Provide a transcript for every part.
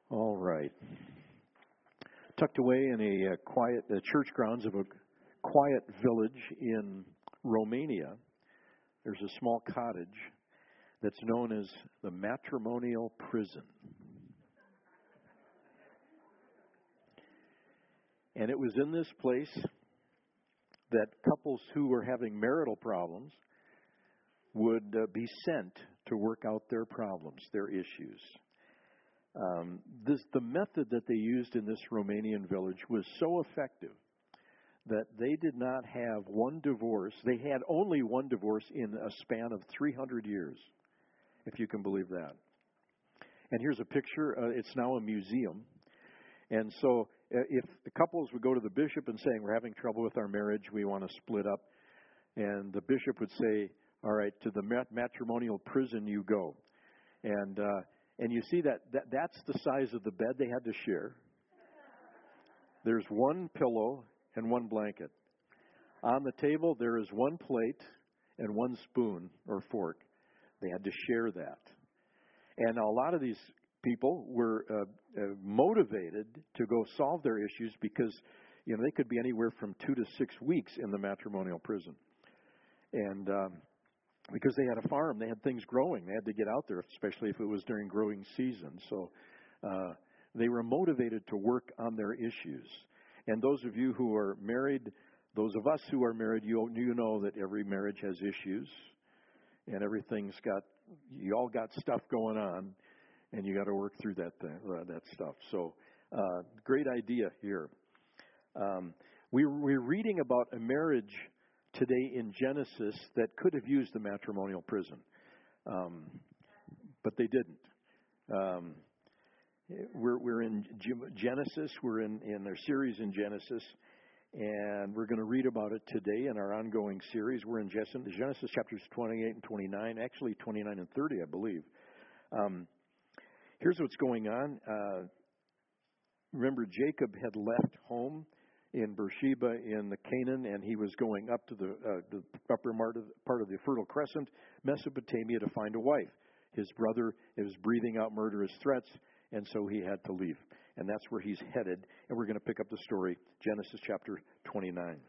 All right. Tucked away in the church grounds of a quiet village in Romania, there's a small cottage that's known as the Matrimonial Prison. And it was in this place that couples who were having marital problems would be sent to work out their problems, their issues. The method that they used in this Romanian village was so effective that they did not have one divorce. They had only one divorce in a span of 300 years, if you can believe that. And here's a picture. It's now a museum. And so if the couples would go to the bishop and saying, we're having trouble with our marriage, we want to split up, and the bishop would say, all right, to the matrimonial prison you go. And you see that's the size of the bed they had to share. There's one pillow and one blanket. On the table, there is one plate and one spoon or fork. They had to share that. And a lot of these people were motivated to go solve their issues because, they could be anywhere from 2 to 6 weeks in the matrimonial prison. And because they had a farm, they had things growing. They had to get out there, especially if it was during growing season. So they were motivated to work on their issues. And those of you who are married, those of us who are married, you know that every marriage has issues. And you all got stuff going on. And you got to work through that stuff. So great idea here. We're reading about a marriage today in Genesis that could have used the matrimonial prison, but they didn't. We're in Genesis. We're in our series in Genesis, and we're going to read about it today in our ongoing series. We're in Genesis chapters 28 and 29, actually 29 and 30, I believe. Here's what's going on. Remember, Jacob had left home in Beersheba in the Canaan, and he was going up to the upper part of the Fertile Crescent, Mesopotamia, to find a wife. His brother was breathing out murderous threats, and so he had to leave. And that's where he's headed, and we're going to pick up the story, Genesis chapter 29.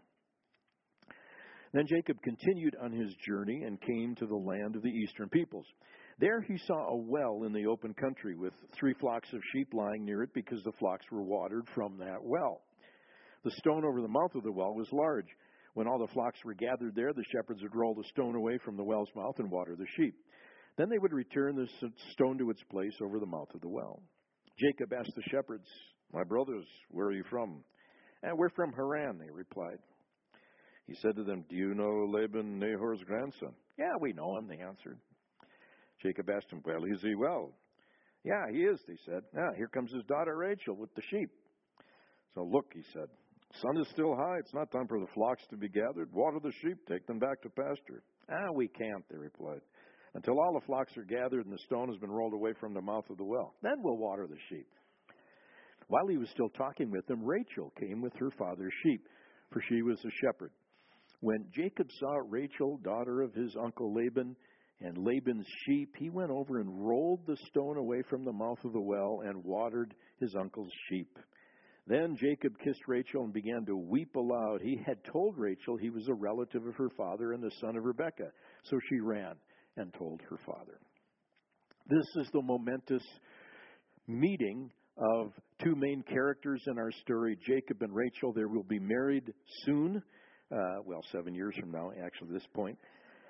Then Jacob continued on his journey and came to the land of the eastern peoples. There he saw a well in the open country with 3 flocks of sheep lying near it because the flocks were watered from that well. The stone over the mouth of the well was large. When all the flocks were gathered there, the shepherds would roll the stone away from the well's mouth and water the sheep. Then they would return the stone to its place over the mouth of the well. Jacob asked the shepherds, "My brothers, where are you from?" "And we're from Haran," they replied. He said to them, "Do you know Laban, Nahor's grandson?" "Yeah, we know him," they answered. Jacob asked him, "Well, is he well?" "Yeah, he is," they said. "Now, here comes his daughter Rachel with the sheep." "So look," he said, "sun is still high. It's not time for the flocks to be gathered. Water the sheep. Take them back to pasture." "We can't," they replied, "until all the flocks are gathered and the stone has been rolled away from the mouth of the well. Then we'll water the sheep." While he was still talking with them, Rachel came with her father's sheep, for she was a shepherd. When Jacob saw Rachel, daughter of his uncle Laban, and Laban's sheep, he went over and rolled the stone away from the mouth of the well and watered his uncle's sheep. Then Jacob kissed Rachel and began to weep aloud. He had told Rachel he was a relative of her father and the son of Rebekah. So she ran and told her father. This is the momentous meeting of 2 main characters in our story, Jacob and Rachel. They will be married soon. 7 years from now, actually, at this point.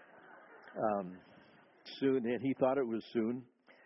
Soon, and he thought it was soon.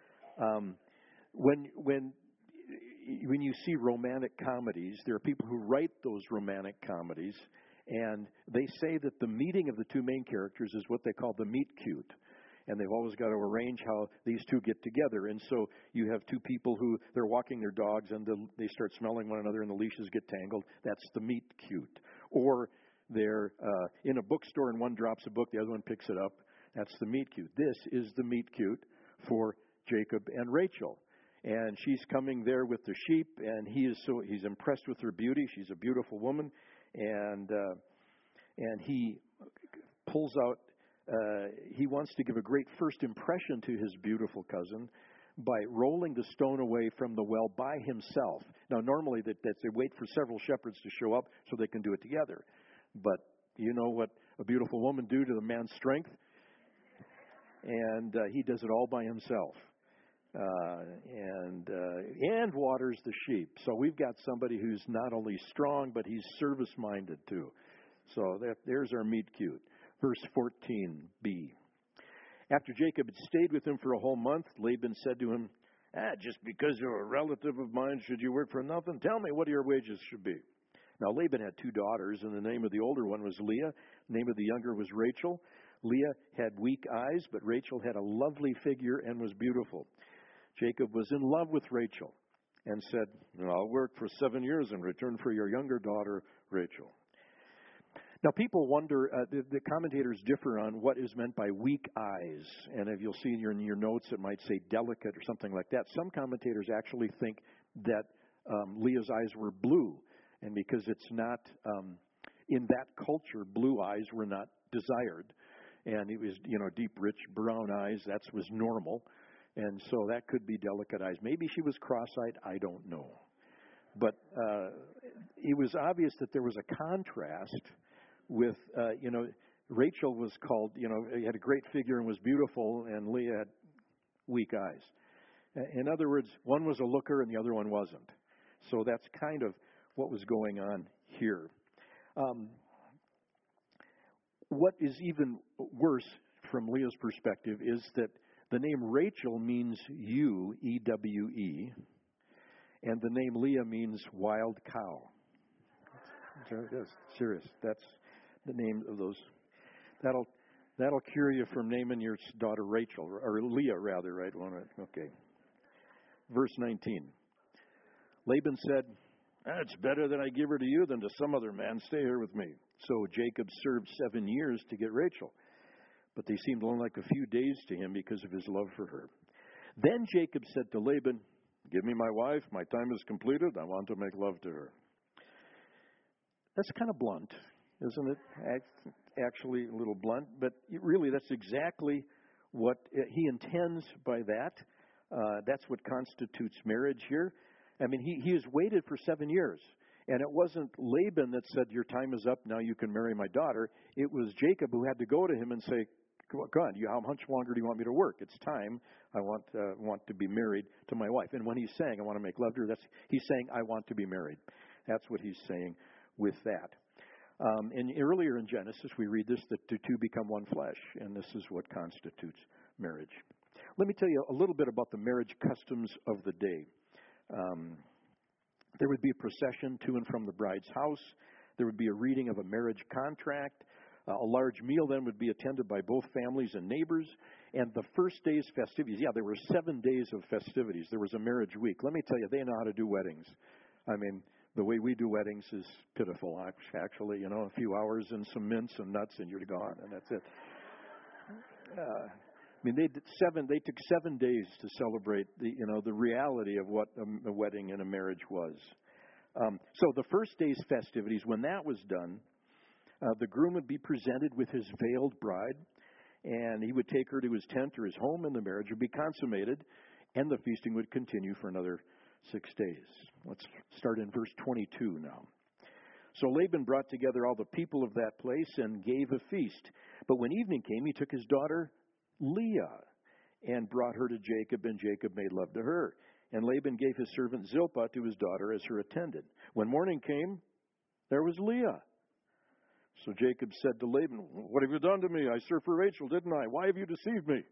When you see romantic comedies, there are people who write those romantic comedies, and they say that the meeting of the 2 main characters is what they call the meet cute. And they've always got to arrange how these 2 get together. And so you have 2 people who, they're walking their dogs, and they start smelling one another, and the leashes get tangled. That's the meet cute. Or they're in a bookstore, and one drops a book, the other one picks it up. That's the meet cute. This is the meet cute for Jacob and Rachel. And she's coming there with the sheep, and he's impressed with her beauty. She's a beautiful woman, and he pulls out. He wants to give a great first impression to his beautiful cousin by rolling the stone away from the well by himself. Now, normally they wait for several shepherds to show up so they can do it together. But you know what a beautiful woman do to the man's strength? And he does it all by himself. And waters the sheep. So we've got somebody who's not only strong, but he's service-minded too. So there's our meet cute. Verse 14b. After Jacob had stayed with him for a whole month, Laban said to him, just because you're a relative of mine, should you work for nothing? Tell me what your wages should be. Now Laban had 2 daughters, and the name of the older one was Leah. The name of the younger was Rachel. Leah had weak eyes, but Rachel had a lovely figure and was beautiful. Jacob was in love with Rachel and said, I'll work for 7 years in return for your younger daughter, Rachel. Now, people wonder, the commentators differ on what is meant by weak eyes. And if you'll see in your notes, it might say delicate or something like that. Some commentators actually think that Leah's eyes were blue. And because it's not, in that culture, blue eyes were not desired. And it was, deep, rich brown eyes, that was normal. And so that could be delicate eyes. Maybe she was cross-eyed, I don't know. But it was obvious that there was a contrast with, Rachel was called, had a great figure and was beautiful, and Leah had weak eyes. In other words, one was a looker and the other one wasn't. So that's kind of what was going on here. What is even worse from Leah's perspective is that the name Rachel means ewe, E-W-E, and the name Leah means wild cow. That's serious. That's the name of those. That'll cure you from naming your daughter Rachel, or Leah rather, right? Okay. Verse 19. Laban said, it's better that I give her to you than to some other man. Stay here with me. So Jacob served 7 years to get Rachel. But they seemed only like a few days to him because of his love for her. Then Jacob said to Laban, give me my wife. My time is completed. I want to make love to her. That's kind of blunt, isn't it? Actually, a little blunt. But really, that's exactly what he intends by that. That's what constitutes marriage here. I mean, he has waited for 7 years. And it wasn't Laban that said, your time is up, now you can marry my daughter. It was Jacob who had to go to him and say, God, how much longer do you want me to work? It's time. I want to be married to my wife. And when he's saying, I want to make love to her, he's saying, I want to be married. That's what he's saying with that. And earlier in Genesis, we read this, that the two become one flesh. And this is what constitutes marriage. Let me tell you a little bit about the marriage customs of the day. There would be a procession to and from the bride's house. There would be a reading of a marriage contract. A large meal then would be attended by both families and neighbors. And the first day's festivities, there were 7 days of festivities. There was a marriage week. Let me tell you, they know how to do weddings. I mean, the way we do weddings is pitiful, actually. A few hours and some mints and nuts and you're gone, and that's it. They took 7 days to celebrate the reality of what a wedding and a marriage was. So the first day's festivities, when that was done, the groom would be presented with his veiled bride, and he would take her to his tent or his home, and the marriage would be consummated, and the feasting would continue for another 6 days. Let's start in verse 22 now. So Laban brought together all the people of that place and gave a feast. But when evening came, he took his daughter Leah and brought her to Jacob, and Jacob made love to her. And Laban gave his servant Zilpah to his daughter as her attendant. When morning came, there was Leah. So Jacob said to Laban, what have you done to me? I served for Rachel, didn't I? Why have you deceived me?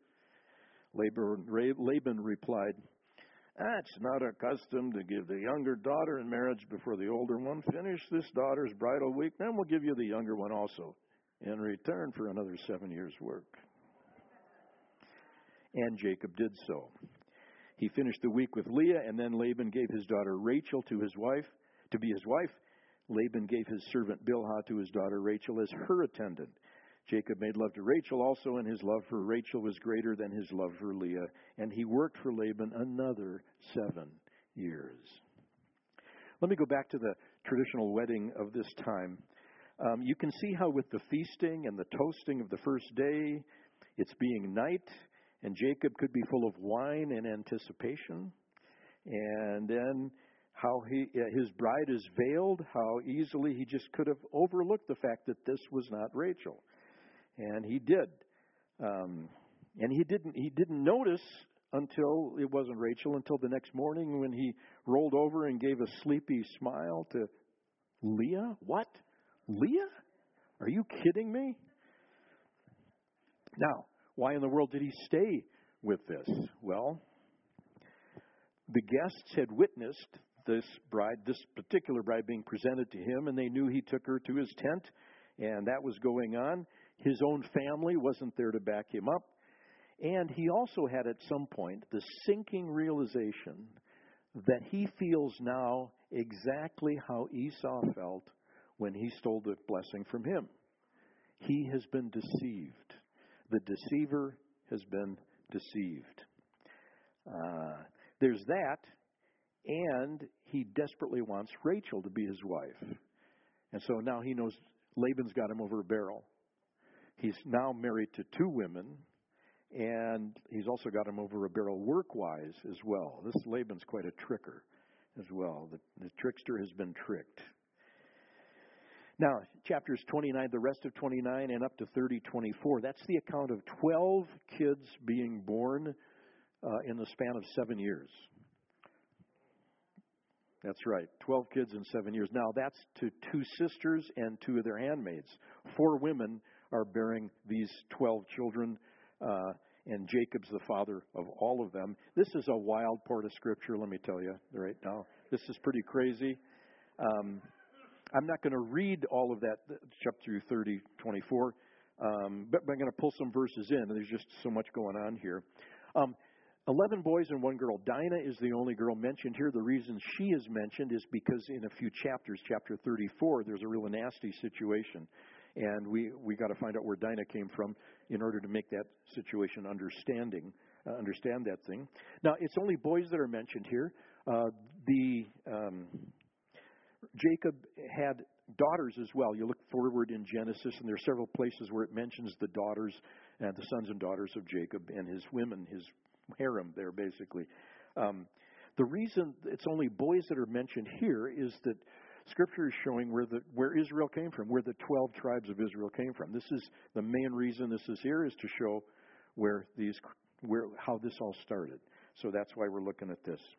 Laban replied, it's not our custom to give the younger daughter in marriage before the older one. Finish this daughter's bridal week, then we'll give you the younger one also in return for another 7 years' work. And Jacob did so. He finished the week with Leah, and then Laban gave his daughter Rachel to be his wife. Laban gave his servant Bilhah to his daughter Rachel as her attendant. Jacob made love to Rachel also, and his love for Rachel was greater than his love for Leah. And he worked for Laban another 7 years. Let me go back to the traditional wedding of this time. You can see how with the feasting and the toasting of the first day, it's being night, And Jacob could be full of wine and anticipation. And then how his bride is veiled, how easily he just could have overlooked the fact that this was not Rachel. And he did. And he didn't notice until it wasn't Rachel, until the next morning when he rolled over and gave a sleepy smile to Leah. What? Leah? Are you kidding me? Now, why in the world did he stay with this? Well, the guests had witnessed this particular bride being presented to him, and they knew he took her to his tent, and that was going on. His own family wasn't there to back him up. And he also had at some point the sinking realization that he feels now exactly how Esau felt when he stole the blessing from him. He has been deceived. The deceiver has been deceived. There's that, and he desperately wants Rachel to be his wife. And so now he knows Laban's got him over a barrel. He's now married to two women, and he's also got him over a barrel work-wise as well. This Laban's quite a tricker as well. The trickster has been tricked. Now, chapters 29, the rest of 29 and up to 30:24, that's the account of 12 kids being born in the span of 7 years. That's right, 12 kids in 7 years. Now, that's to 2 sisters and 2 of their handmaids. 4 women are bearing these 12 children, and Jacob's the father of all of them. This is a wild part of Scripture, let me tell you right now. This is pretty crazy. I'm not going to read all of that up through 30:24, but I'm going to pull some verses in, and there's just so much going on here. 11 boys and 1 girl. Dinah is the only girl mentioned here. The reason she is mentioned is because in a few chapters, chapter 34, there's a real nasty situation. And we got to find out where Dinah came from in order to make that situation understand that thing. Now, it's only boys that are mentioned here. Jacob had daughters as well. You look forward in Genesis, and there are several places where it mentions the daughters and the sons and daughters of Jacob and his women, his harem there, basically. The reason it's only boys that are mentioned here is that Scripture is showing where Israel came from, where the 12 tribes of Israel came from. This is the main reason this is here, is to show how this all started. So that's why we're looking at this.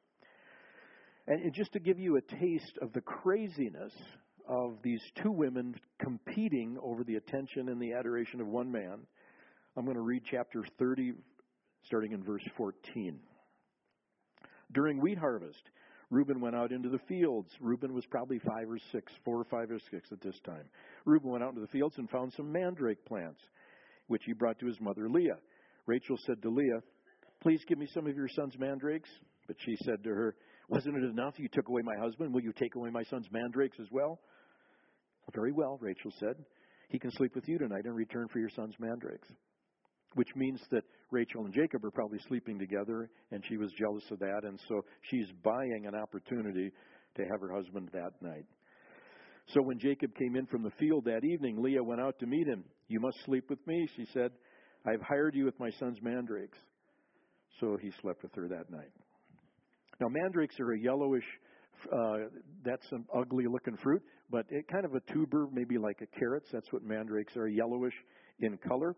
And just to give you a taste of the craziness of these 2 women competing over the attention and the adoration of one man, I'm going to read chapter 30, starting in verse 14. During wheat harvest, Reuben went out into the fields. Reuben was probably 4 or 5 or 6 at this time. Reuben went out into the fields and found some mandrake plants, which he brought to his mother Leah. Rachel said to Leah, "Please give me some of your son's mandrakes." But she said to her, "Wasn't it enough you took away my husband? Will you take away my son's mandrakes as well?" "Very well," Rachel said. "He can sleep with you tonight in return for your son's mandrakes." Which means that Rachel and Jacob are probably sleeping together, and she was jealous of that, and so she's buying an opportunity to have her husband that night. So when Jacob came in from the field that evening, Leah went out to meet him. "You must sleep with me," she said. "I've hired you with my son's mandrakes." So he slept with her that night. Now, mandrakes are a yellowish, that's an ugly-looking fruit, but it kind of a tuber, maybe like a carrots. That's what mandrakes are, yellowish in color.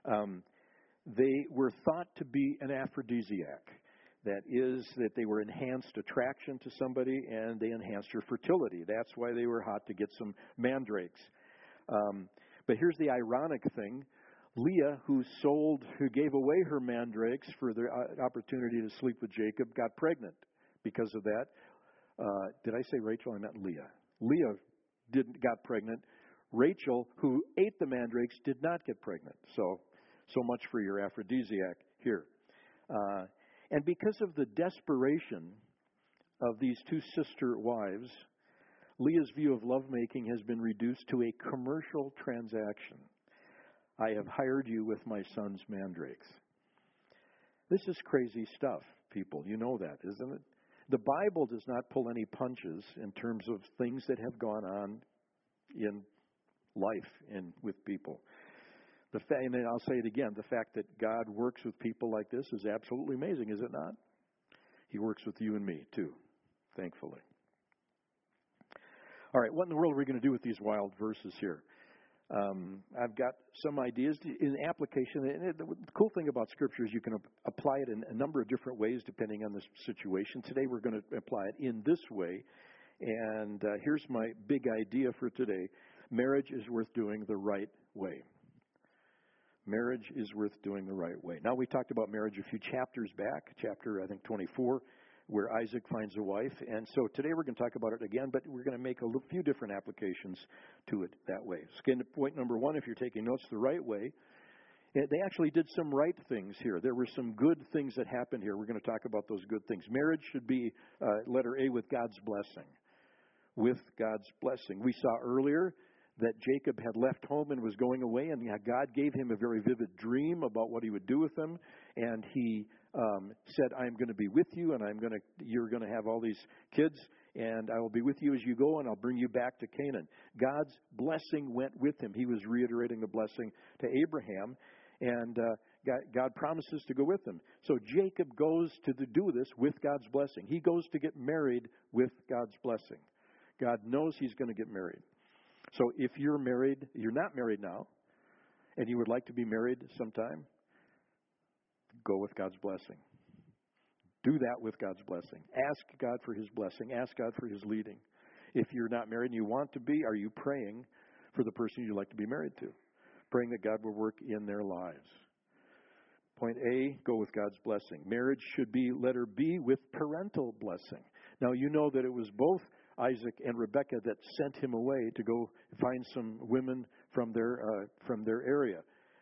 They were thought to be an aphrodisiac. That is, that they were enhanced attraction to somebody, and they enhanced her fertility. That's why they were hot to get some mandrakes. But here's the ironic thing. Leah, who gave away her mandrakes for the opportunity to sleep with Jacob, got pregnant because of that. Did I say Rachel? I meant Leah. Leah got pregnant. Rachel, who ate the mandrakes, did not get pregnant. So much for your aphrodisiac here. And because of the desperation of these 2 sister wives, Leah's view of lovemaking has been reduced to a commercial transaction. "I have hired you with my son's mandrakes." This is crazy stuff, people. You know that, isn't it? The Bible does not pull any punches in terms of things that have gone on in life and with people. And then I'll say it again, the fact that God works with people like this is absolutely amazing, is it not? He works with you and me, too, thankfully. All right, what in the world are we going to do with these wild verses here? I've got some ideas in application. And the cool thing about Scripture is you can apply it in a number of different ways depending on the situation. Today we're going to apply it in this way. And here's my big idea for today. Marriage is worth doing the right way. Marriage is worth doing the right way. Now, we talked about marriage a few chapters back, chapter, I think, 24, where Isaac finds a wife. And so today we're going to talk about it again, but we're going to make a few different applications to it that way. So, point number one, if you're taking notes, the right way. They actually did some right things here. There were some good things that happened here. We're going to talk about those good things. Marriage should be, letter A, with God's blessing. With God's blessing. We saw earlier that Jacob had left home and was going away, and God gave him a very vivid dream about what he would do with them, and he said, I'm going to be with you, and you're going to have all these kids, and I will be with you as you go, and I'll bring you back to Canaan. God's blessing went with him. He was reiterating the blessing to Abraham, and God promises to go with him. So Jacob goes to do this with God's blessing. He goes to get married with God's blessing. God knows he's going to get married. So if you're married, you're not married now, and you would like to be married sometime, go with God's blessing. Do that with God's blessing. Ask God for his blessing. Ask God for his leading. If you're not married and you want to be, are you praying for the person you'd like to be married to? Praying that God will work in their lives. Point A, go with God's blessing. Marriage should be, letter B, with parental blessing. Now, you know that it was both Isaac and Rebekah that sent him away to go find some women from their area.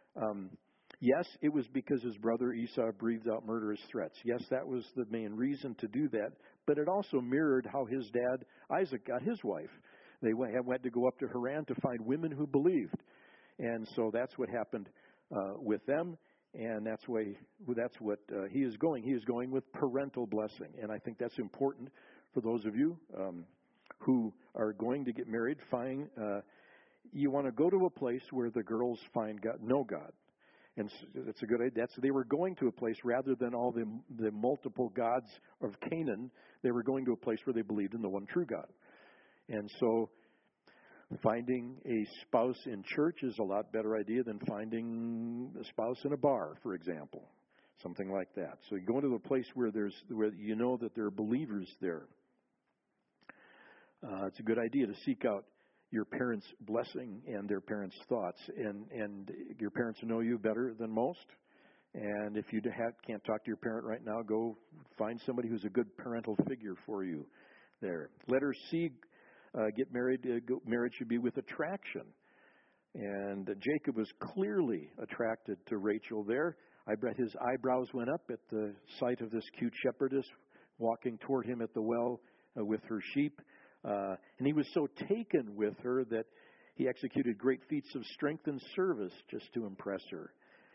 Yes, it was because his brother Esau breathed out murderous threats. Yes, that was the main reason to do that. But it also mirrored how his dad Isaac got his wife. They went to go up to Haran to find women who believed, and so that's what happened with them. And that's what he is going. He is going with parental blessing, and I think that's important for those of you who are going to get married. You want to go to a place where the girls find God, know God, and that's a good idea. They were going to a place rather than all the multiple gods of Canaan. They were going to a place where they believed in the one true God, and so finding a spouse in church is a lot better idea than finding a spouse in a bar, for example, something like that. So you go to a place where you know that there are believers there. It's a good idea to seek out your parents' blessing and their parents' thoughts, and your parents know you better than most. And if you can't talk to your parent right now, go find somebody who's a good parental figure for you there. Letter C. Get married. Marriage should be with attraction. And Jacob was clearly attracted to Rachel there. I bet his eyebrows went up at the sight of this cute shepherdess walking toward him at the well with her sheep. And he was so taken with her that he executed great feats of strength and service just to impress her.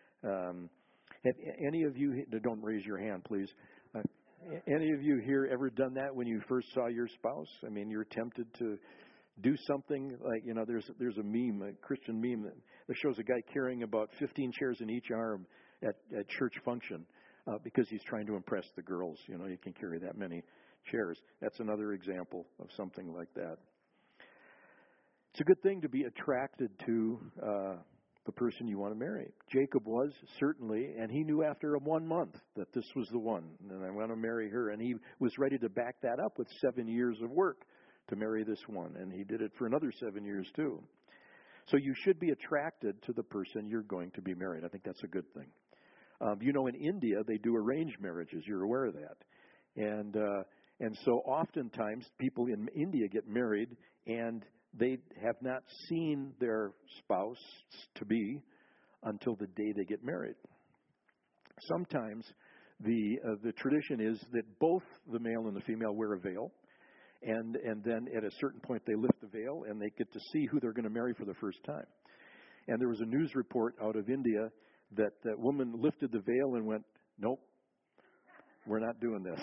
Have any of you, don't raise your hand, please. Any of you here ever done that when you first saw your spouse? I mean, you're tempted to do something like, there's a meme, a Christian meme that shows a guy carrying about 15 chairs in each arm at church function because he's trying to impress the girls. You can carry that many chairs. That's another example of something like that. It's a good thing to be attracted to the person you want to marry. Jacob was, certainly, and he knew after 1 month that this was the one, and I want to marry her. And he was ready to back that up with 7 years of work to marry this one, and he did it for another 7 years too. So you should be attracted to the person you're going to be married. I think that's a good thing. In India, they do arranged marriages. You're aware of that. And so oftentimes people in India get married, and they have not seen their spouse to be until the day they get married. Sometimes the tradition is that both the male and the female wear a veil, and then at a certain point they lift the veil and they get to see who they're going to marry for the first time. And there was a news report out of India that woman lifted the veil and went, "Nope, we're not doing this."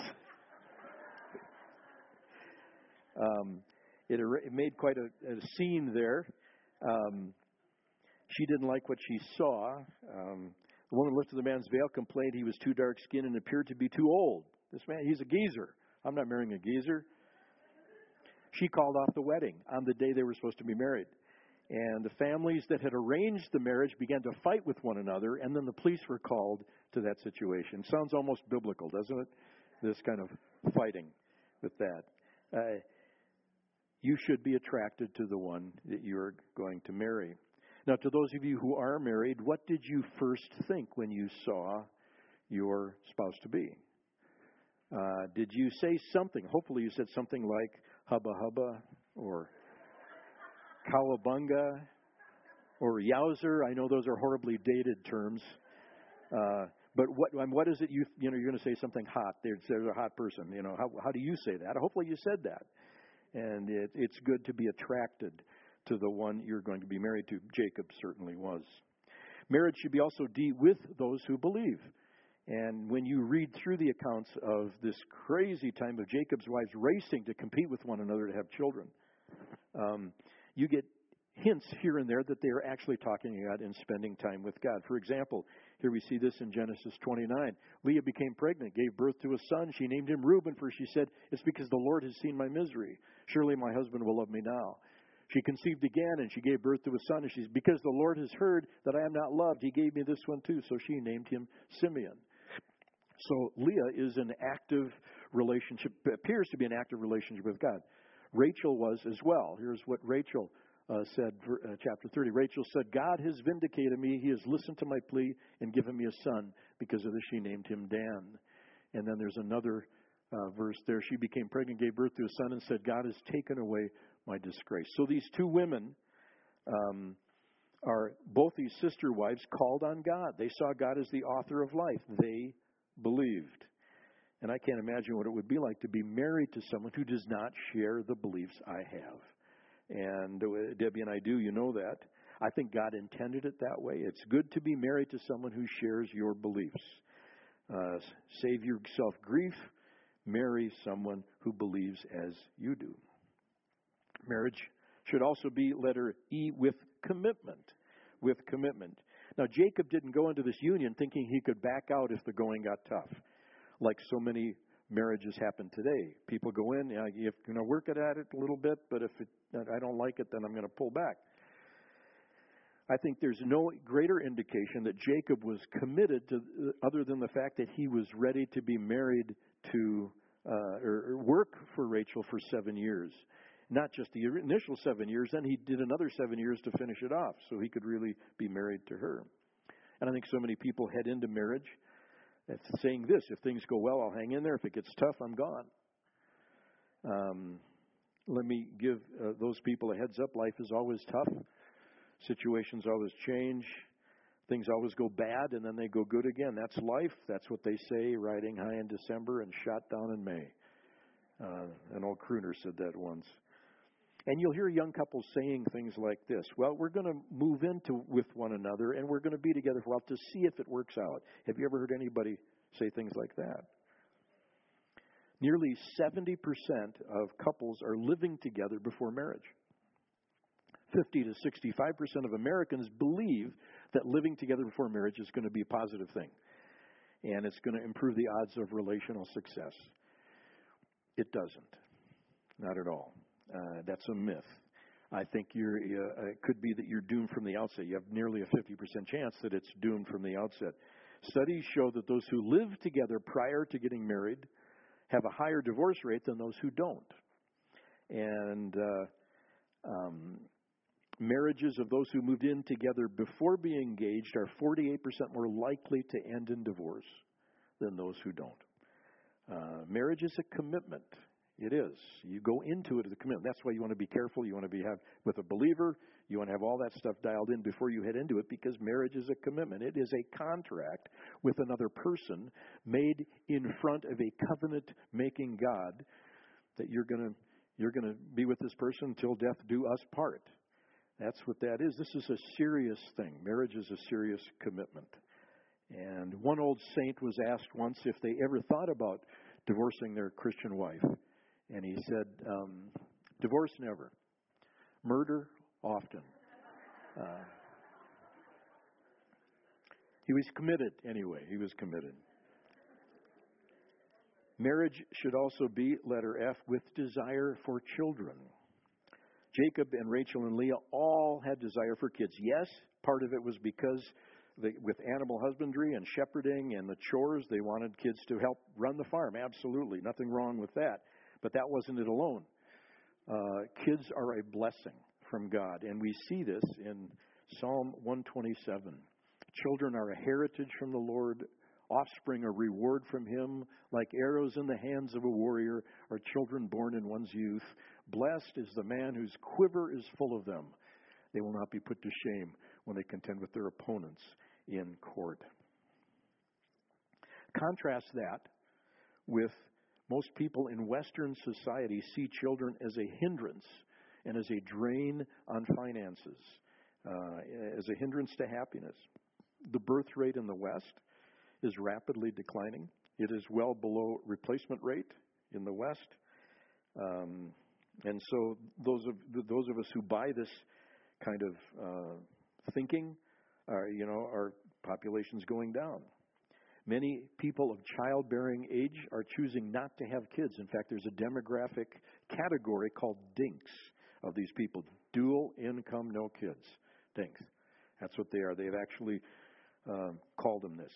It made quite a scene there. She didn't like what she saw. The woman lifted the man's veil, complained he was too dark-skinned and appeared to be too old. This man, he's a geezer. I'm not marrying a geezer. She called off the wedding on the day they were supposed to be married. And the families that had arranged the marriage began to fight with one another, and then the police were called to that situation. Sounds almost biblical, doesn't it? This kind of fighting with that. You should be attracted to the one that you're going to marry. Now, to those of you who are married, what did you first think when you saw your spouse-to-be? Did you say something? Hopefully you said something like hubba hubba or cowabunga or yowzer. I know those are horribly dated terms. But what is it you're going to say something hot? There's a hot person. How do you say that? Hopefully you said that. And it's good to be attracted to the one you're going to be married to. Jacob certainly was. Marriage should be also with those who believe. And when you read through the accounts of this crazy time of Jacob's wives racing to compete with one another to have children, you get hints here and there that they are actually talking about and spending time with God. For example, here we see this in Genesis 29. Leah became pregnant, gave birth to a son. She named him Reuben, for she said, "It's because the Lord has seen my misery. Surely my husband will love me now." She conceived again, and she gave birth to a son. And she's, "Because the Lord has heard that I am not loved, he gave me this one too." So she named him Simeon. So Leah is an active relationship, appears to be an active relationship with God. Rachel was as well. Here's what Rachel said, chapter 30. Rachel said, "God has vindicated me. He has listened to my plea and given me a son. Because of this, she named him Dan." And then there's another verse there. She became pregnant, gave birth to a son, and said, "God has taken away my disgrace." So these two women are both these sister wives called on God. They saw God as the author of life. They believed. And I can't imagine what it would be like to be married to someone who does not share the beliefs I have. And Debbie and I do, you know that. I think God intended it that way. It's good to be married to someone who shares your beliefs. Save yourself grief. Marry someone who believes as you do. Marriage should also be, letter E, with commitment. With commitment. Now, Jacob didn't go into this union thinking he could back out if the going got tough, like so many marriages happen today. People go in, you're going to work at it a little bit, but if I don't like it, then I'm going to pull back. I think there's no greater indication that Jacob was committed to, other than the fact that he was ready to be married to or work for Rachel for 7 years. Not just the initial 7 years, then he did another 7 years to finish it off so he could really be married to her. And I think so many people head into marriage saying this: if things go well, I'll hang in there. If it gets tough, I'm gone. Let me give those people a heads up. Life is always tough. Situations always change. Things always go bad, and then they go good again. That's life. That's what they say, riding high in December and shot down in May. An old crooner said that once. And you'll hear young couples saying things like this: well, we're going to move with one another, and we're going to be together for a while to see if it works out. Have you ever heard anybody say things like that? Nearly 70% of couples are living together before marriage. 50 to 65% of Americans believe that living together before marriage is going to be a positive thing, and it's going to improve the odds of relational success. It doesn't. Not at all. That's a myth. I think it could be that you're doomed from the outset. You have nearly a 50% chance that it's doomed from the outset. Studies show that those who live together prior to getting married have a higher divorce rate than those who don't. And marriages of those who moved in together before being engaged are 48% more likely to end in divorce than those who don't. Marriage is a commitment. It is. You go into it as a commitment. That's why you want to be careful. You want to have with a believer. You want to have all that stuff dialed in before you head into it, because marriage is a commitment. It is a contract with another person made in front of a covenant-making God that you're going to be with this person until death do us part. That's what that is. This is a serious thing. Marriage is a serious commitment. And one old saint was asked once if they ever thought about divorcing their Christian wife. And he said, divorce never. Murder often. He was committed anyway. He was committed. Marriage should also be, letter F, with desire for children. Jacob and Rachel and Leah all had desire for kids. Yes, part of it was because with animal husbandry and shepherding and the chores, they wanted kids to help run the farm. Absolutely. Nothing wrong with that. But that wasn't it alone. Kids are a blessing from God. And we see this in Psalm 127. Children are a heritage from the Lord, offspring a reward from Him. Like arrows in the hands of a warrior are children born in one's youth. Blessed is the man whose quiver is full of them. They will not be put to shame when they contend with their opponents in court. Contrast that with most people in Western society see children as a hindrance and as a drain on finances, as a hindrance to happiness. The birth rate in the West is rapidly declining. It is well below replacement rate in the West. And so those of us who buy this kind of thinking, our population's going down. Many people of childbearing age are choosing not to have kids. In fact, there's a demographic category called DINKs of these people. Dual income, no kids. DINKs. That's what they are. They've actually called them this.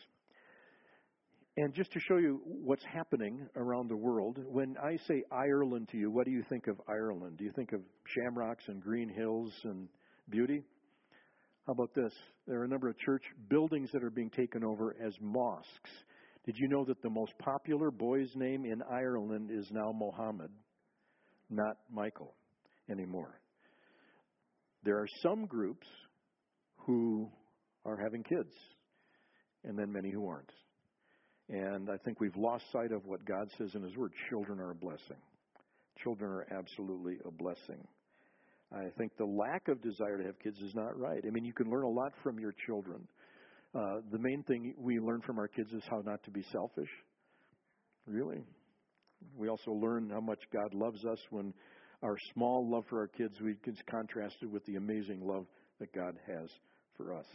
And just to show you what's happening around the world, when I say Ireland to you, what do you think of Ireland? Do you think of shamrocks and green hills and beauty? How about this? There are a number of church buildings that are being taken over as mosques. Did you know that the most popular boy's name in Ireland is now Mohammed, not Michael anymore? There are some groups who are having kids, and then many who aren't. And I think we've lost sight of what God says in His Word. Children are a blessing. Children are absolutely a blessing. I think the lack of desire to have kids is not right. I mean, you can learn a lot from your children. The main thing we learn from our kids is how not to be selfish. Really. We also learn how much God loves us when our small love for our kids we can contrast it with the amazing love that God has for us.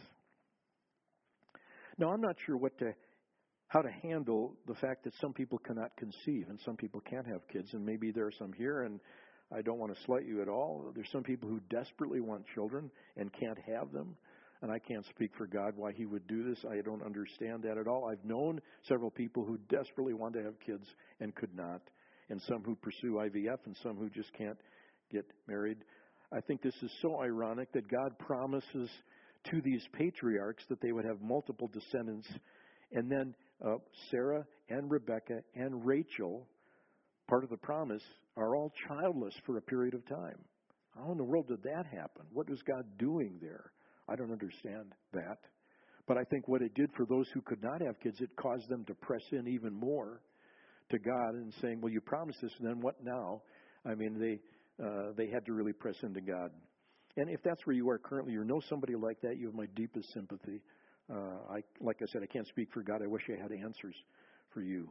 Now, I'm not sure how to handle the fact that some people cannot conceive and some people can't have kids, and maybe there are some here, and I don't want to slight you at all. There's some people who desperately want children and can't have them, and I can't speak for God why He would do this. I don't understand that at all. I've known several people who desperately want to have kids and could not, and some who pursue IVF and some who just can't get married. I think this is so ironic that God promises to these patriarchs that they would have multiple descendants, and then Sarah and Rebecca and Rachel, part of the promise, are all childless for a period of time. How in the world did that happen? What was God doing there? I don't understand that. But I think what it did for those who could not have kids, it caused them to press in even more to God and saying, well, you promised this, and then what now? I mean, they had to really press into God. And if that's where you are currently, you know somebody like that, you have my deepest sympathy. Like I said, I can't speak for God. I wish I had answers for you.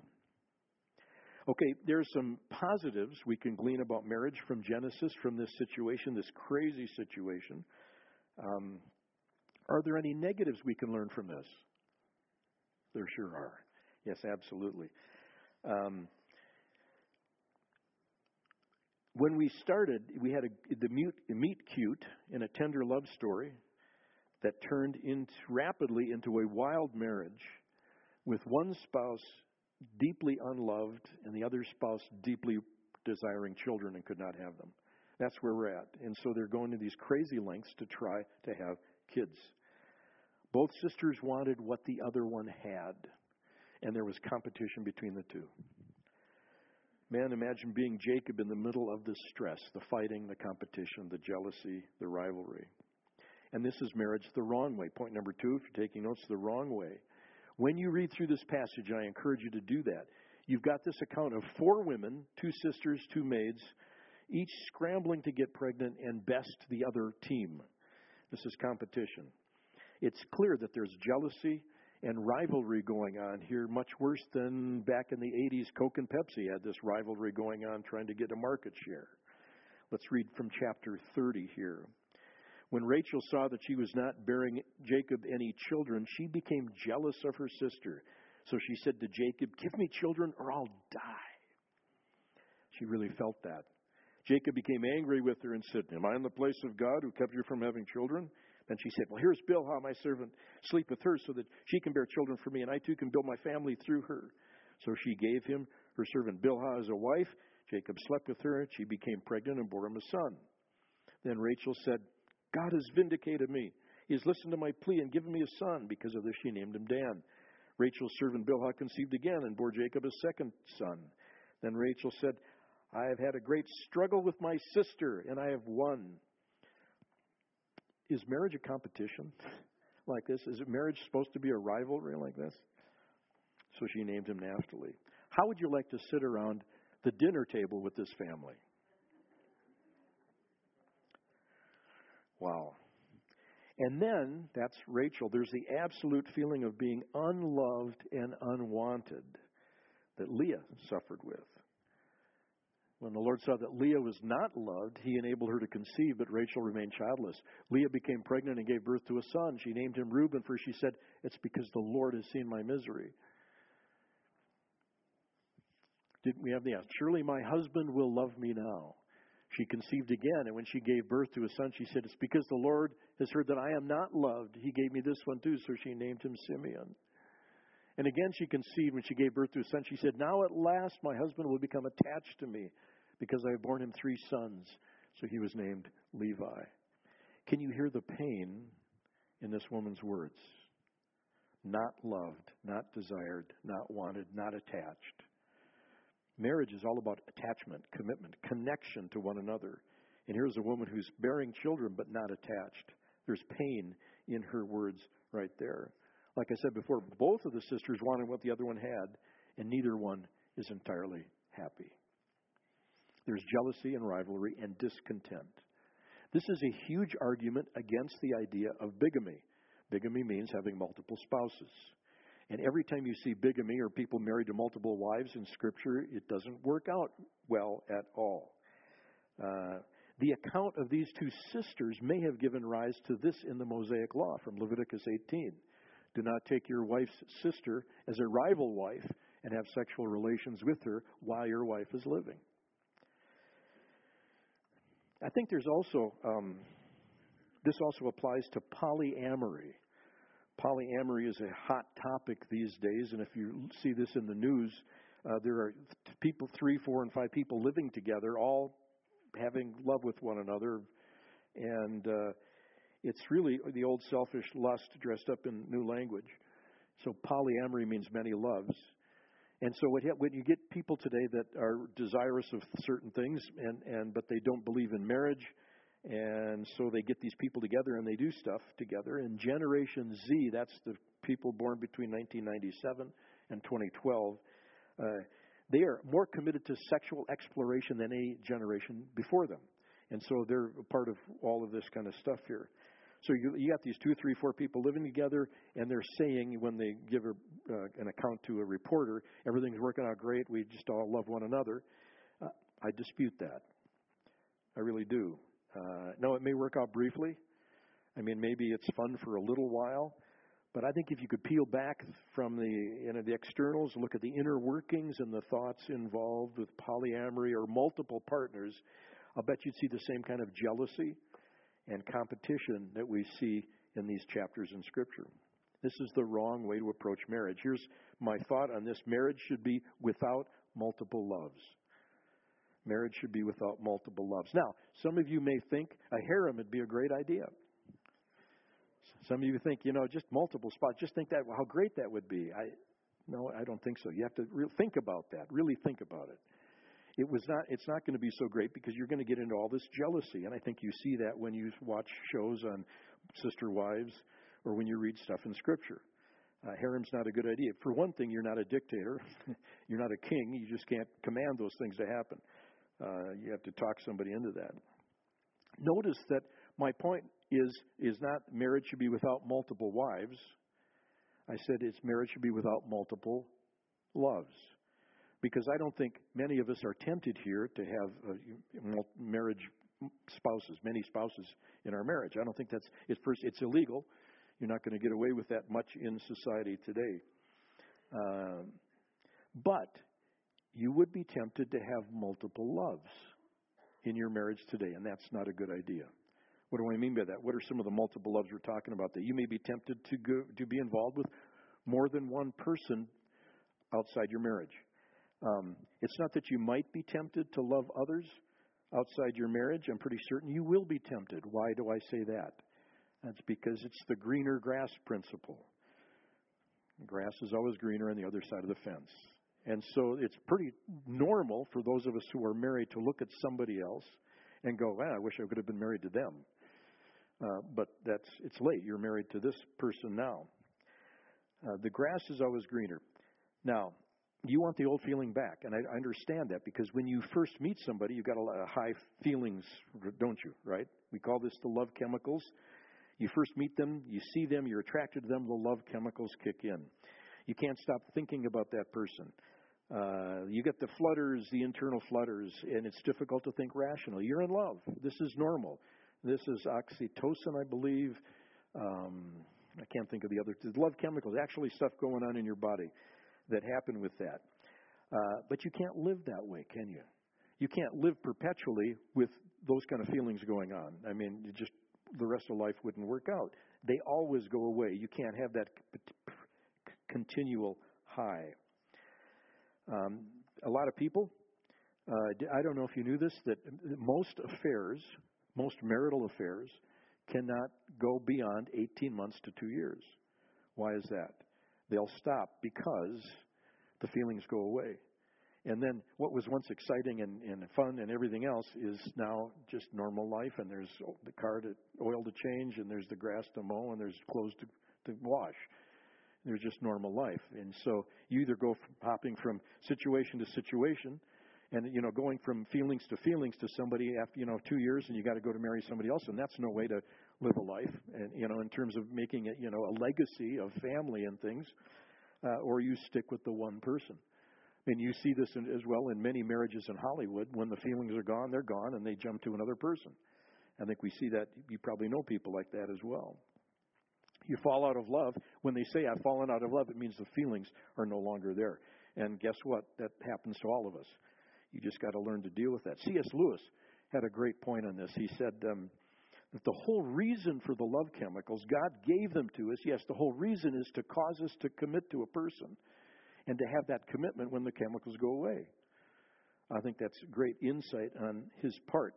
Okay, there's some positives we can glean about marriage from Genesis, from this situation, this crazy situation. Are there any negatives we can learn from this? There sure are. Yes, absolutely. When we started, we had the meet cute in a tender love story that turned rapidly into a wild marriage with one spouse deeply unloved and the other spouse deeply desiring children and could not have them. That's where we're at. And so they're going to these crazy lengths to try to have kids. Both sisters wanted what the other one had, and there was competition between the two. Man, imagine being Jacob in the middle of the stress, the fighting, the competition, the jealousy, the rivalry. And this is marriage the wrong way. Point number 2, if you're taking notes, the wrong way. When you read through this passage, I encourage you to do that. You've got this account of 4 women, 2 sisters, 2 maids, each scrambling to get pregnant and best the other team. This is competition. It's clear that there's jealousy and rivalry going on here, much worse than back in the 80s. Coke and Pepsi had this rivalry going on trying to get a market share. Let's read from chapter 30 here. When Rachel saw that she was not bearing Jacob any children, she became jealous of her sister. So she said to Jacob, "Give me children or I'll die." She really felt that. Jacob became angry with her and said, "Am I in the place of God who kept you from having children?" Then she said, "Well, here's Bilhah, my servant. Sleep with her so that she can bear children for me, and I too can build my family through her." So she gave him her servant Bilhah as a wife. Jacob slept with her, and she became pregnant and bore him a son. Then Rachel said, "God has vindicated me. He has listened to my plea and given me a son." Because of this, she named him Dan. Rachel's servant Bilhah conceived again and bore Jacob a second son. Then Rachel said, "I have had a great struggle with my sister, and I have won." Is marriage a competition like this? Is marriage supposed to be a rivalry like this? So she named him Naphtali. How would you like to sit around the dinner table with this family? Wow. And then, that's Rachel, there's the absolute feeling of being unloved and unwanted that Leah suffered with. When the Lord saw that Leah was not loved, He enabled her to conceive, but Rachel remained childless. Leah became pregnant and gave birth to a son. She named him Reuben, for she said, "It's because the Lord has seen my misery." Didn't we have the answer? "Surely my husband will love me now." She conceived again, and when she gave birth to a son, she said, "It's because the Lord has heard that I am not loved. He gave me this one too," so she named him Simeon. And again she conceived. When she gave birth to a son, she said, "Now at last my husband will become attached to me, because I have borne him 3 sons." So he was named Levi. Can you hear the pain in this woman's words? Not loved, not desired, not wanted, not attached. Marriage is all about attachment, commitment, connection to one another. And here's a woman who's bearing children but not attached. There's pain in her words right there. Like I said before, both of the sisters wanted what the other one had, and neither one is entirely happy. There's jealousy and rivalry and discontent. This is a huge argument against the idea of bigamy. Bigamy means having multiple spouses. And every time you see bigamy or people married to multiple wives in Scripture, it doesn't work out well at all. The account of these 2 sisters may have given rise to this in the Mosaic Law from Leviticus 18. Do not take your wife's sister as a rival wife and have sexual relations with her while your wife is living. I think there's also, this also applies to polyamory. Polyamory is a hot topic these days, and if you see this in the news, there are people, 3, 4, and 5 people living together, all having love with one another, and it's really the old selfish lust dressed up in new language. So polyamory means many loves. And so when you get people today that are desirous of certain things, but they don't believe in marriage, and so they get these people together and they do stuff together. And Generation Z, that's the people born between 1997 and 2012, they are more committed to sexual exploration than any generation before them. And so they're a part of all of this kind of stuff here. So you got these 2, 3, 4 people living together, and they're saying when they give an account to a reporter, everything's working out great, we just all love one another. I dispute that. I really do. No, it may work out briefly. I mean, maybe it's fun for a little while. But I think if you could peel back from the externals, look at the inner workings and the thoughts involved with polyamory or multiple partners, I'll bet you'd see the same kind of jealousy and competition that we see in these chapters in Scripture. This is the wrong way to approach marriage. Here's my thought on this. Marriage should be without multiple loves. Marriage should be without multiple loves. Now, some of you may think a harem would be a great idea. Some of you think, just multiple spots. Just think that, how great that would be. No, I don't think so. You have to think about that. Really think about it. It's not going to be so great because you're going to get into all this jealousy. And I think you see that when you watch shows on sister wives or when you read stuff in Scripture. Harem's not a good idea. For one thing, you're not a dictator. You're not a king. You just can't command those things to happen. You have to talk somebody into that. Notice that my point is not marriage should be without multiple wives. I said marriage should be without multiple loves. Because I don't think many of us are tempted here to have marriage spouses, many spouses in our marriage. I don't think it's illegal. You're not going to get away with that much in society today. But you would be tempted to have multiple loves in your marriage today, and that's not a good idea. What do I mean by that? What are some of the multiple loves we're talking about? That you may be tempted to be involved with more than one person outside your marriage. It's not that you might be tempted to love others outside your marriage. I'm pretty certain you will be tempted. Why do I say that? That's because it's the greener grass principle. The grass is always greener on the other side of the fence. And so it's pretty normal for those of us who are married to look at somebody else and go, I wish I could have been married to them. But it's late. You're married to this person now. The grass is always greener. Now, you want the old feeling back, and I understand that, because when you first meet somebody, you've got a lot of high feelings, don't you, right? We call this the love chemicals. You first meet them, you see them, you're attracted to them, the love chemicals kick in. You can't stop thinking about that person. You get the flutters, the internal flutters, and it's difficult to think rationally. You're in love. This is normal. This is oxytocin, I believe. I can't think of the other. Love chemicals, actually stuff going on in your body that happen with that. But you can't live that way, can you? You can't live perpetually with those kind of feelings going on. I mean, the rest of life wouldn't work out. They always go away. You can't have that continual high. A lot of people, I don't know if you knew this, that most marital affairs cannot go beyond 18 months to 2 years. Why is that? They'll stop because the feelings go away. And then what was once exciting and fun and everything else is now just normal life, and there's the oil to change, and there's the grass to mow, and there's clothes to wash. There's just normal life. And so you either go hopping from situation to situation, and going from feelings to somebody after 2 years, and you got to go to marry somebody else, and that's no way to live a life. And in terms of making it a legacy of family and things, or you stick with the one person. And you see this as well in many marriages in Hollywood. When the feelings are gone, they're gone, and they jump to another person. I think we see that. You probably know people like that as well. You fall out of love. When they say I've fallen out of love, it means the feelings are no longer there. And guess what? That happens to all of us. You just got to learn to deal with that. C.S. Lewis had a great point on this. He said that the whole reason for the love chemicals, God gave them to us. Yes, the whole reason is to cause us to commit to a person and to have that commitment when the chemicals go away. I think that's great insight on his part.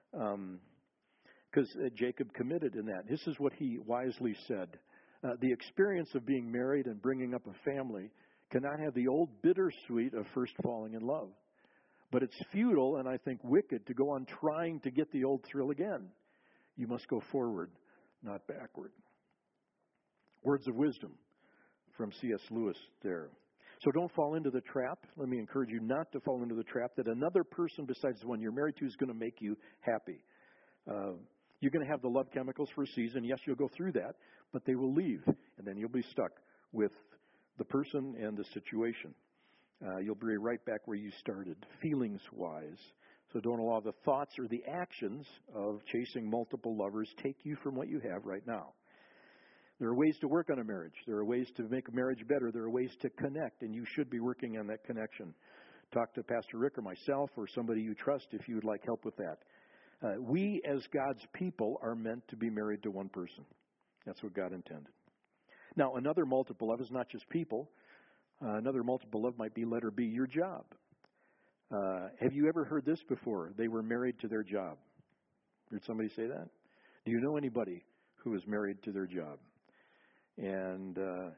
Because Jacob committed in that. This is what he wisely said. The experience of being married and bringing up a family cannot have the old bittersweet of first falling in love. But it's futile and I think wicked to go on trying to get the old thrill again. You must go forward, not backward. Words of wisdom from C.S. Lewis there. So don't fall into the trap. Let me encourage you not to fall into the trap that another person besides the one you're married to is going to make you happy. You're going to have the love chemicals for a season. Yes, you'll go through that, but they will leave, and then you'll be stuck with the person and the situation. You'll be right back where you started, feelings-wise. So don't allow the thoughts or the actions of chasing multiple lovers take you from what you have right now. There are ways to work on a marriage. There are ways to make a marriage better. There are ways to connect, and you should be working on that connection. Talk to Pastor Rick or myself or somebody you trust if you would like help with that. We, as God's people, are meant to be married to one person. That's what God intended. Now, another multiple love is not just people. Another multiple love might be, letter B, your job. Have you ever heard this before? They were married to their job. Heard somebody say that? Do you know anybody who is married to their job? And,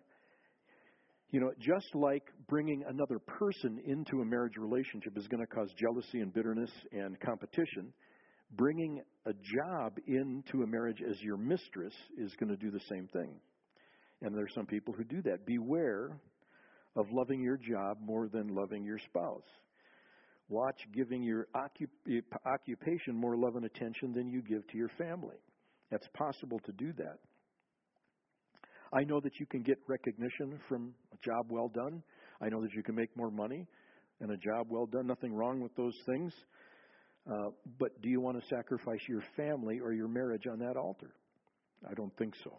just like bringing another person into a marriage relationship is going to cause jealousy and bitterness and competition, bringing a job into a marriage as your mistress is going to do the same thing. And there are some people who do that. Beware of loving your job more than loving your spouse. Watch giving your occupation more love and attention than you give to your family. That's possible to do that. I know that you can get recognition from a job well done. I know that you can make more money and a job well done. Nothing wrong with those things. But do you want to sacrifice your family or your marriage on that altar? I don't think so.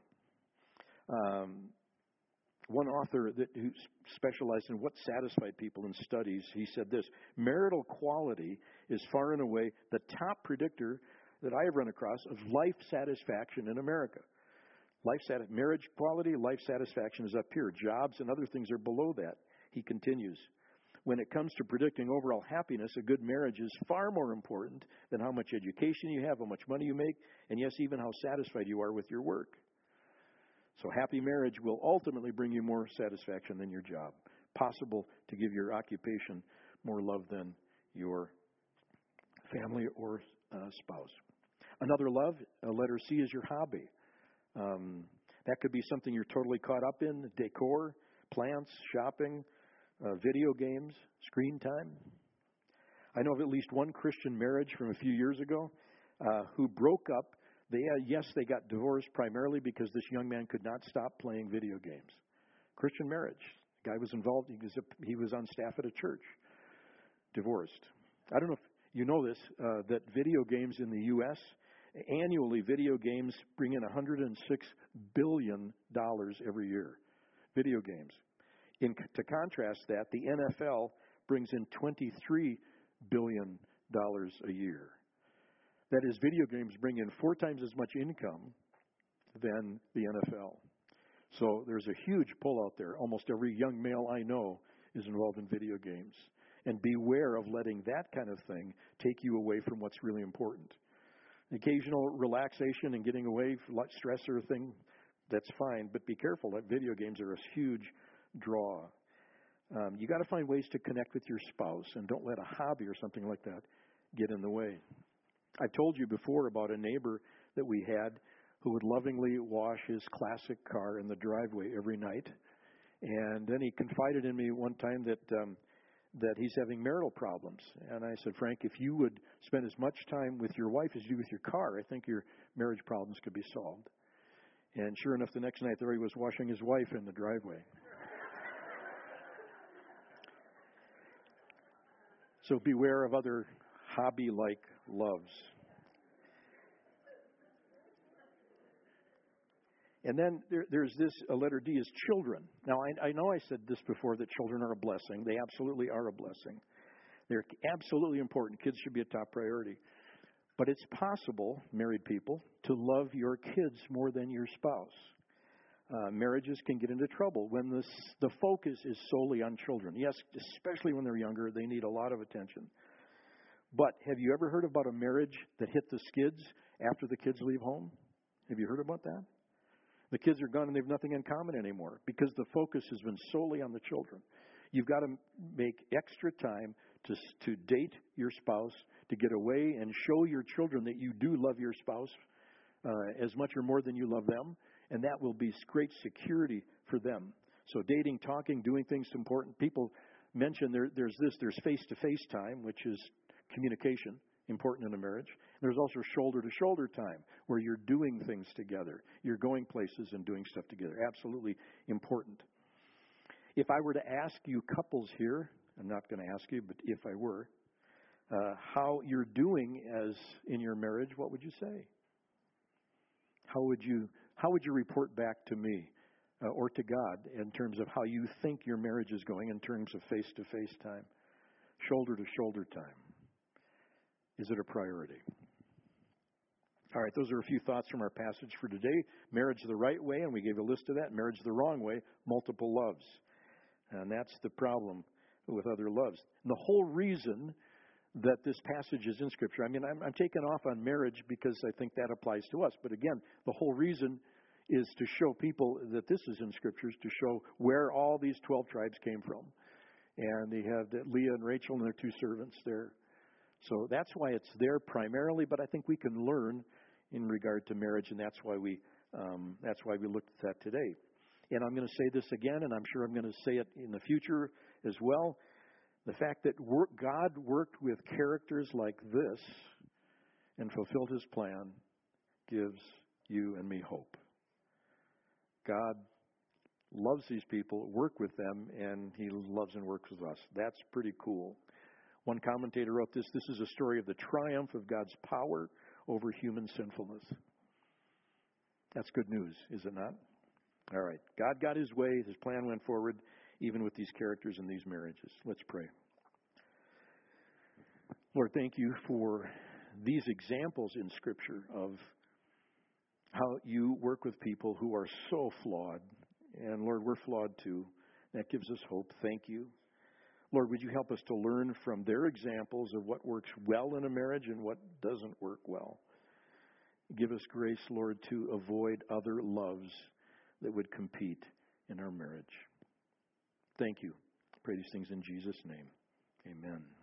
One author who specialized in what satisfied people in studies, he said this: marital quality is far and away the top predictor that I have run across of life satisfaction in America. Marriage quality, life satisfaction is up here. Jobs and other things are below that. He continues, when it comes to predicting overall happiness, a good marriage is far more important than how much education you have, how much money you make, and yes, even how satisfied you are with your work. So happy marriage will ultimately bring you more satisfaction than your job. Possible to give your occupation more love than your family or spouse. Another love, letter C, is your hobby. That could be something you're totally caught up in: decor, plants, shopping, video games, screen time. I know of at least one Christian marriage from a few years ago who broke up. They got divorced primarily because this young man could not stop playing video games. Christian marriage. The guy was involved. He was on staff at a church. Divorced. I don't know if you know this, that video games in the U.S., annually video games bring in $106 billion every year. Video games. To contrast that, the NFL brings in $23 billion a year. That is, video games bring in 4 times as much income than the NFL. So there's a huge pull out there. Almost every young male I know is involved in video games. And beware of letting that kind of thing take you away from what's really important. Occasional relaxation and getting away from stressor thing, that's fine. But be careful. That video games are a huge draw. You got to find ways to connect with your spouse, and don't let a hobby or something like that get in the way. I've told you before about a neighbor that we had who would lovingly wash his classic car in the driveway every night. And then he confided in me one time that he's having marital problems. And I said, Frank, if you would spend as much time with your wife as you do with your car, I think your marriage problems could be solved. And sure enough, the next night there he was washing his wife in the driveway. So beware of other hobby-like loves. And then there's this, letter D is children. Now, I know I said this before, that children are a blessing. They absolutely are a blessing. They're absolutely important. Kids should be a top priority. But it's possible, married people, to love your kids more than your spouse. Marriages can get into trouble when the focus is solely on children. Yes, especially when they're younger, they need a lot of attention. But have you ever heard about a marriage that hit the skids after the kids leave home? Have you heard about that? The kids are gone and they have nothing in common anymore because the focus has been solely on the children. You've got to make extra time to date your spouse, to get away and show your children that you do love your spouse as much or more than you love them, and that will be great security for them. So dating, talking, doing things important. People mention there's face-to-face time, which is communication, important in a marriage. There's also shoulder-to-shoulder time where you're doing things together. You're going places and doing stuff together. Absolutely important. If I were to ask you couples here, I'm not going to ask you, but if I were, how you're doing as in your marriage, what would you say? How would you report back to me or to God in terms of how you think your marriage is going in terms of face-to-face time, shoulder-to-shoulder time? Is it a priority? All right, those are a few thoughts from our passage for today. Marriage the right way, and we gave a list of that. Marriage the wrong way, multiple loves. And that's the problem with other loves. And the whole reason that this passage is in Scripture, I mean, I'm taking off on marriage because I think that applies to us. But again, the whole reason is to show people that this is in Scriptures, to show where all these 12 tribes came from. And they have Leah and Rachel and their 2 servants there. So that's why it's there primarily, but I think we can learn in regard to marriage, and that's why we looked at that today. And I'm going to say this again, and I'm sure I'm going to say it in the future as well. The fact that God worked with characters like this and fulfilled His plan gives you and me hope. God loves these people, work with them, and He loves and works with us. That's pretty cool. One commentator wrote this is a story of the triumph of God's power over human sinfulness. That's good news, is it not? All right. God got his way. His plan went forward, even with these characters and these marriages. Let's pray. Lord, thank you for these examples in Scripture of how you work with people who are so flawed. And Lord, we're flawed too. That gives us hope. Thank you. Lord, would you help us to learn from their examples of what works well in a marriage and what doesn't work well. Give us grace, Lord, to avoid other loves that would compete in our marriage. Thank you. I pray these things in Jesus' name. Amen.